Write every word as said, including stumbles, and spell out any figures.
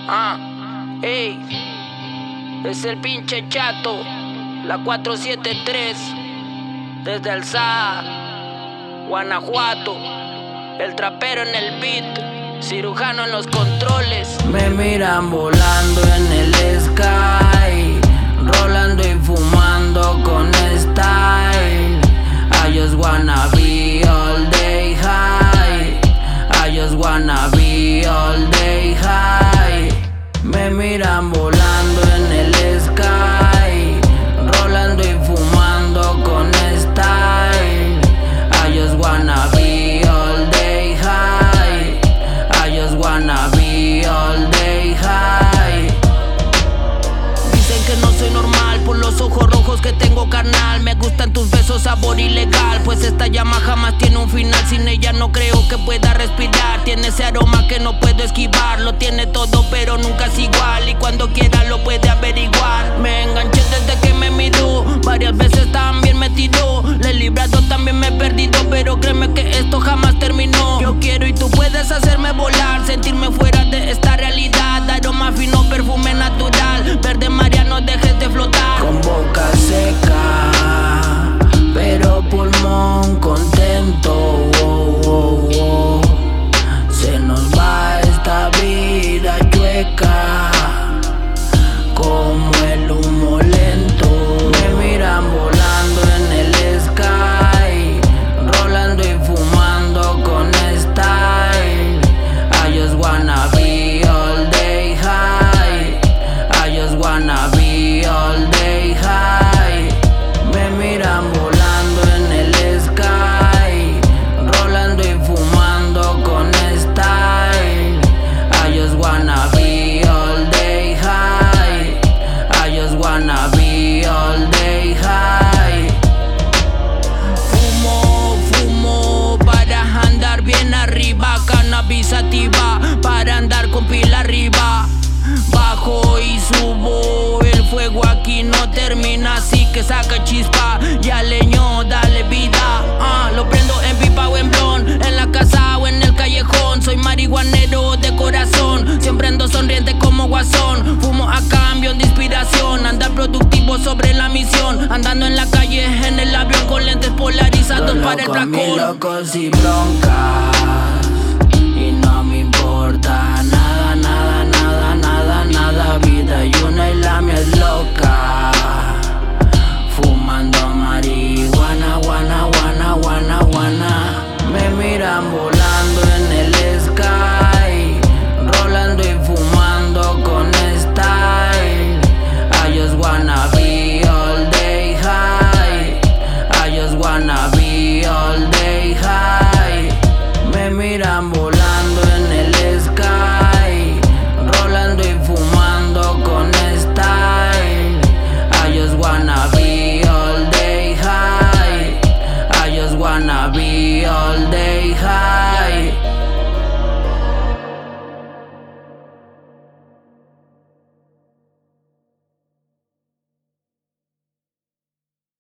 Ah, ey, es el pinche chato, la cuatro siete tres, desde Alzada, Guanajuato, el trapero en el beat, cirujano en los controles. Me miran volando en el sky, rolando y fumando con style. I just wanna be all day high, I just wanna be all day high. Me miran volando en el sky, rolando y fumando con style. I just wanna be all day high, I just wanna be all day high. Dicen que no soy normal por los ojos rojos que tengo, carnal. Me gustan tus besos, sabor ilegal, pues esta llama jamás tiene un final. Sin ella no creo que pueda respirar. Tiene ese aroma que no puedo esquivar. Lo tiene todo pero nunca es igual, y cuando quiera lo puede averiguar. Me enganché desde que me miró, varias veces también me tiró. Le he librado, también me he perdido, pero créeme que esto jamás terminó. Yo quiero y tú puedes hacerme volar, sentirme fuera de esta realidad. Aroma fino, perfume natural, verde María, no dejes de flotar. Con boca seca, pero pulmón contento. Oh, oh, oh. Se nos va esta vida chueca, como el humo lento. Me miran volando en el sky, rolando y fumando con style. I just wanna be all day high, I just wanna be all day high. Me miran volando en el sky, rolando y fumando con style. I just wanna be all day high, I just wanna be all day high. Fumo, fumo para andar bien arriba, cannabis sativa para andar con pila arriba. Bajo y subo, el fuego aquí no termina, así que saca chispa, ya leño, dale vida. Ah, lo prendo en pipa o en blon, en la casa o en el callejón. Soy marihuanero de corazón, siempre ando sonriente como guasón. Fumo a cambio de inspiración, andar productivo sobre la misión. Andando en la calle, en el avión con lentes polarizados Los para el locos, mis placón. locos y bronca,